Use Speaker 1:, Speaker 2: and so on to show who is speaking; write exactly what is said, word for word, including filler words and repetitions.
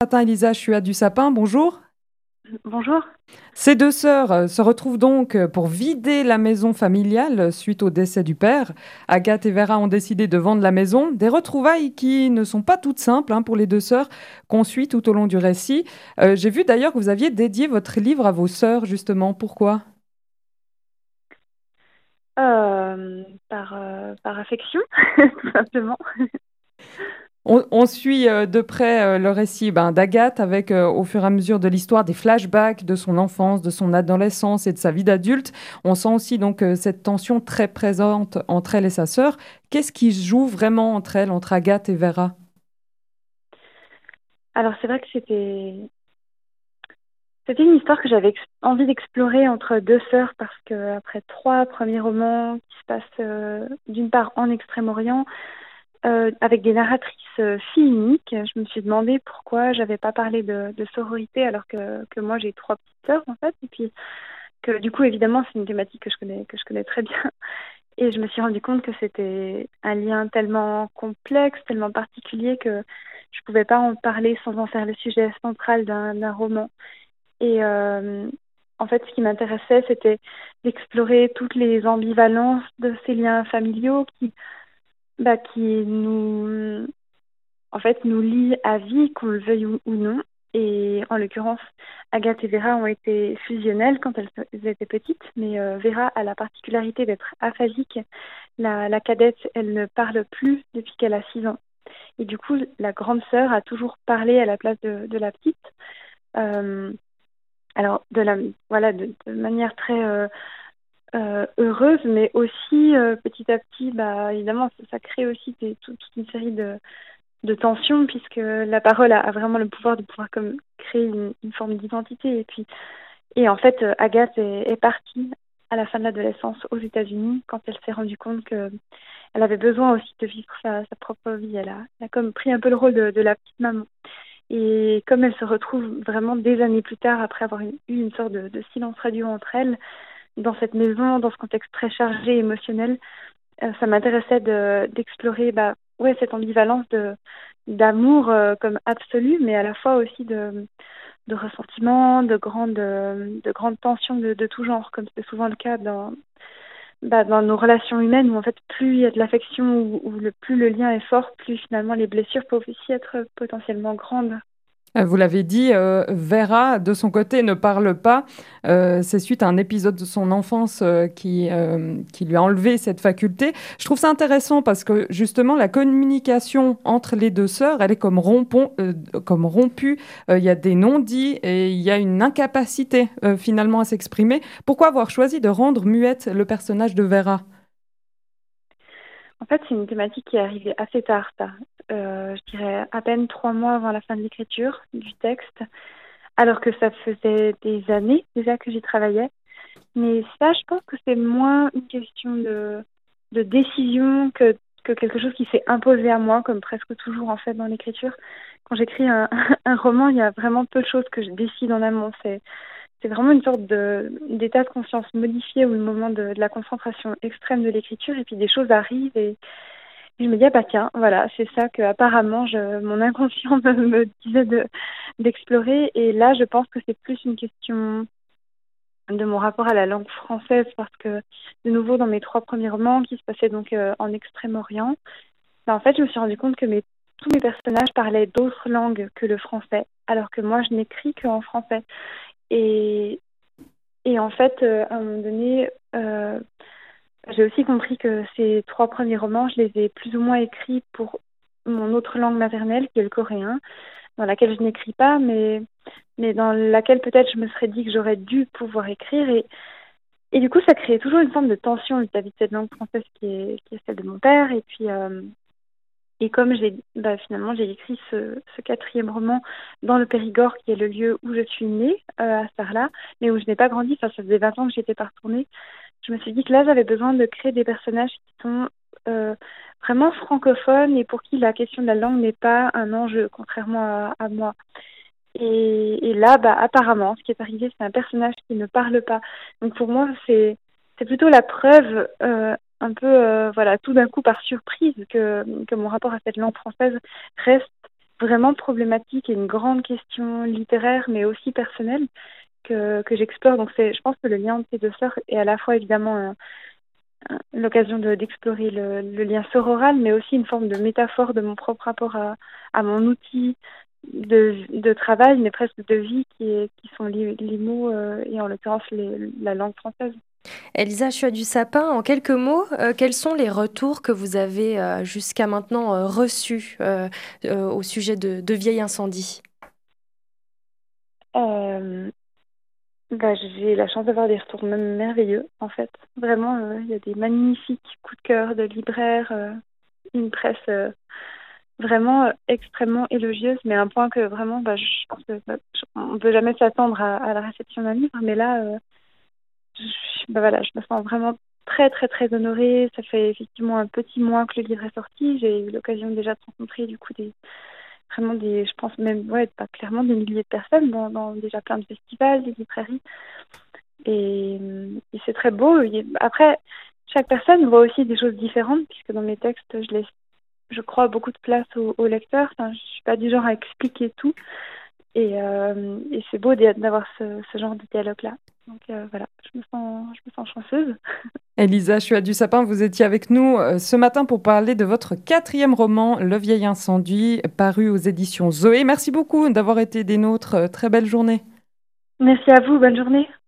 Speaker 1: Matin, Elisa, je suis à du Sapin, bonjour.
Speaker 2: Bonjour.
Speaker 1: Ces deux sœurs euh, se retrouvent donc euh, pour vider la maison familiale euh, suite au décès du père. Agathe et Vera ont décidé de vendre la maison. Des retrouvailles qui ne sont pas toutes simples hein, pour les deux sœurs, qu'on suit tout au long du récit. Euh, j'ai vu d'ailleurs que vous aviez dédié votre livre à vos sœurs, justement. Pourquoi?
Speaker 2: Euh, par, euh, par affection, tout simplement.
Speaker 1: On, on suit euh, de près euh, le récit ben, d'Agathe avec, euh, au fur et à mesure de l'histoire, des flashbacks de son enfance, de son adolescence et de sa vie d'adulte. On sent aussi donc euh, cette tension très présente entre elle et sa sœur. Qu'est-ce qui se joue vraiment entre elles, entre Agathe et Vera?
Speaker 2: Alors c'est vrai que c'était c'était une histoire que j'avais ex- envie d'explorer entre deux sœurs parce que après trois premiers romans qui se passent euh, d'une part en Extrême-Orient euh, avec des narratrices euh, filles uniques, je me suis demandé pourquoi j'avais pas parlé de, de sororité alors que, que moi j'ai trois petites sœurs en fait et puis que du coup évidemment c'est une thématique que je connais que je connais très bien. Et je me suis rendu compte que c'était un lien tellement complexe, tellement particulier que je pouvais pas en parler sans en faire le sujet central d'un d'un roman. Et euh, en fait, ce qui m'intéressait, c'était d'explorer toutes les ambivalences de ces liens familiaux qui, bah, qui nous, en fait, nous lient à vie, qu'on le veuille ou, ou non. Et en l'occurrence, Agathe et Vera ont été fusionnelles quand elles, elles étaient petites, mais euh, Vera a la particularité d'être aphasique. La, la cadette, elle ne parle plus depuis qu'elle a six ans. Et du coup, la grande sœur a toujours parlé à la place de, de la petite. Euh, alors, de la, voilà, de, de manière très euh, euh, heureuse, mais aussi euh, petit à petit, bah, évidemment, ça, ça crée aussi des, toute, toute une série de, de tensions, puisque la parole a, a vraiment le pouvoir de pouvoir comme créer une, une forme d'identité. Et puis, et en fait, euh, Agathe est, est partie à la fin de l'adolescence aux États-Unis quand elle s'est rendue compte que elle avait besoin aussi de vivre sa, sa propre vie. Elle a, elle a comme pris un peu le rôle de, de la petite maman. Et comme elle se retrouve vraiment des années plus tard, après avoir eu une sorte de, de silence radio entre elles, dans cette maison, dans ce contexte très chargé émotionnel, euh, ça m'intéressait de, d'explorer bah, ouais, cette ambivalence de, d'amour euh, comme absolu, mais à la fois aussi de, de ressentiment, de grandes, de grandes tensions de, de tout genre, comme c'est souvent le cas dans, bah, dans nos relations humaines, où en fait plus il y a de l'affection, ou, ou le, plus le lien est fort, plus finalement les blessures peuvent aussi être potentiellement grandes.
Speaker 1: Euh, Vous l'avez dit, euh, Vera, de son côté, ne parle pas. Euh, c'est suite à un épisode de son enfance euh, qui, euh, qui lui a enlevé cette faculté. Je trouve ça intéressant parce que justement, la communication entre les deux sœurs, elle est comme, rompon- euh, comme rompue. Euh, Il y a des non-dits et il y a une incapacité euh, finalement à s'exprimer. Pourquoi avoir choisi de rendre muette le personnage de Vera?
Speaker 2: En fait, c'est une thématique qui est arrivée assez tard, ça. Euh, je dirais à peine trois mois avant la fin de l'écriture du texte, alors que ça faisait des années déjà que j'y travaillais. Mais ça, je pense que c'est moins une question de, de décision que, que quelque chose qui s'est imposé à moi, comme presque toujours en fait dans l'écriture. Quand j'écris un, un roman, il y a vraiment peu de choses que je décide en amont. C'est, c'est vraiment une sorte de, d'état de conscience modifié ou le moment de, de la concentration extrême de l'écriture, et puis des choses arrivent et je me dis, ah bah tiens, voilà, c'est ça que apparemment je, mon inconscient me, me disait de, d'explorer. Et là, je pense que c'est plus une question de mon rapport à la langue française, parce que de nouveau dans mes trois premiers romans qui se passaient donc euh, en Extrême-Orient, bah, en fait je me suis rendu compte que mes, tous mes personnages parlaient d'autres langues que le français, alors que moi je n'écris qu'en français. Et, et en fait, euh, à un moment donné, euh, j'ai aussi compris que ces trois premiers romans, je les ai plus ou moins écrits pour mon autre langue maternelle, qui est le coréen, dans laquelle je n'écris pas, mais, mais dans laquelle peut-être je me serais dit que j'aurais dû pouvoir écrire. Et, et du coup, ça créait toujours une forme de tension vis-à-vis de cette langue française qui est, qui est celle de mon père. Et puis, euh, et comme j'ai, bah, finalement, j'ai écrit ce, ce quatrième roman dans le Périgord, qui est le lieu où je suis née, euh, à Sarlat, mais où je n'ai pas grandi, enfin, ça faisait vingt ans que j'étais pas retournée, je me suis dit que là, j'avais besoin de créer des personnages qui sont euh, vraiment francophones et pour qui la question de la langue n'est pas un enjeu, contrairement à, à moi. Et, et là, bah, apparemment, ce qui est arrivé, c'est un personnage qui ne parle pas. Donc pour moi, c'est c'est plutôt la preuve, euh, un peu, euh, voilà, tout d'un coup par surprise, que, que mon rapport à cette langue française reste vraiment problématique et une grande question littéraire, mais aussi personnelle, que, que j'explore. Donc c'est, je pense que le lien entre ces deux sœurs est à la fois évidemment un- un- l'occasion de, d'explorer le, le lien sororal, mais aussi une forme de métaphore de mon propre rapport à, à mon outil de, de travail, mais presque de vie, qui, est, qui sont les, les mots, euh, et en l'occurrence les- la langue française.
Speaker 3: Elisa Chua du Sapin, en quelques mots, euh, quels sont les retours que vous avez euh, jusqu'à maintenant euh, reçus euh, euh, au sujet de, de Vieil Incendie?
Speaker 2: Euh, Bah, j'ai la chance d'avoir des retours même merveilleux, en fait. Vraiment, euh, il y a des magnifiques coups de cœur de libraires, euh, une presse euh, vraiment euh, extrêmement élogieuse, mais à un point que vraiment, bah, je pense que bah, je- on ne peut jamais s'attendre à, à la réception d'un livre, mais là, euh, je, bah, voilà, je me sens vraiment très, très, très honorée. Ça fait effectivement un petit mois que le livre est sorti. J'ai eu l'occasion déjà de rencontrer du coup des vraiment des, je pense même, ouais, pas clairement des milliers de personnes dans, dans déjà plein de festivals, des librairies. Et, et c'est très beau. Il- Après, chaque personne voit aussi des choses différentes, puisque dans mes textes, je laisse, je crois, beaucoup de place au, au lecteur. Enfin, je suis pas du genre à expliquer tout. Et, euh, et c'est beau d'y- d'avoir ce, ce genre de dialogue-là. Donc euh, voilà, je me sens, je me sens chanceuse.
Speaker 1: Elisa Chua du Sapin, vous étiez avec nous euh, ce matin pour parler de votre quatrième roman, Le Vieil Incendie, paru aux éditions Zoé. Merci beaucoup d'avoir été des nôtres. Euh, Très belle journée.
Speaker 2: Merci à vous, bonne journée.